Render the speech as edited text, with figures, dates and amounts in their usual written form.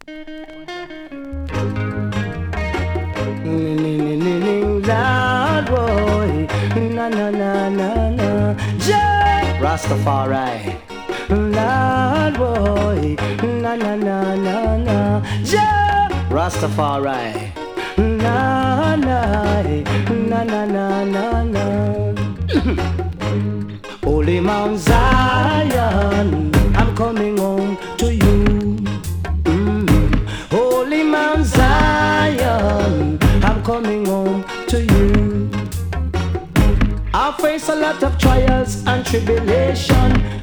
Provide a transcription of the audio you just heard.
Lord boy, na na na na na, yeah. Rastafari, Lord boy, na na na na na, yeah. Rastafari, na na na na na na na. Holy Mount Zion, I'm coming home to you. Holy Mount Zion, I'm coming home to you. I face a lot of trials and tribulation,